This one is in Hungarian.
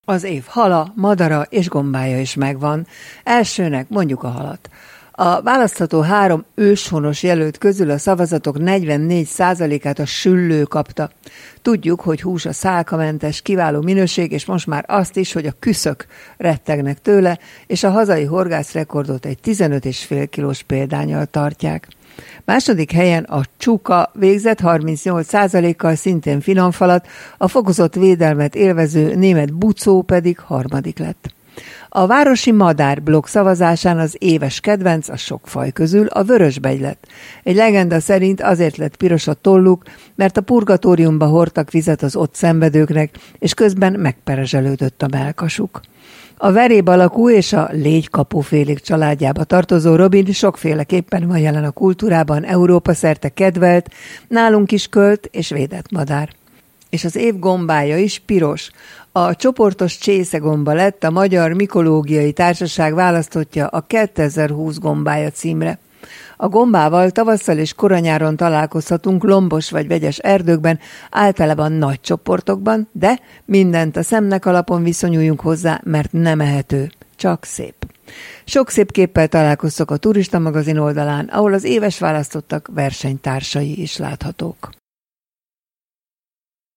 Az év hala, madara és gombája is megvan. Elsőnek mondjuk a halat. A választható 3 őshonos jelölt közül a szavazatok 44%-át a süllő kapta. Tudjuk, hogy hús a szálkamentes, kiváló minőség, és most már azt is, hogy a küszök rettegnek tőle, és a hazai horgászrekordot egy 15,5 kilós példánnyal tartják. Második helyen a csuka végzett 38%-kal, szintén finomfalat, a fokozott védelmet élvező német bucó pedig harmadik lett. A városi madárblokk szavazásán az éves kedvenc a sok faj közül a vörösbegy lett. Egy legenda szerint azért lett piros a tolluk, mert a purgatóriumba hordtak vizet az ott szenvedőknek, és közben megperezselődött a mellkasuk. A veréb alakú és a légykapófélék családjába tartozó robin sokféleképpen van jelen a kultúrában, Európa szerte kedvelt, nálunk is költ és védett madár. És az év gombája is piros. A csoportos csészegomba lett a Magyar Mikológiai Társaság választottja a 2020 gombája címre. A gombával tavasszal és koranyáron találkozhatunk lombos vagy vegyes erdőkben, általában nagy csoportokban, de mindent a szemnek alapon viszonyuljunk hozzá, mert nem ehető, csak szép. Sok szép képpel találkoztok a Turista magazin oldalán, ahol az éves választottak versenytársai is láthatók.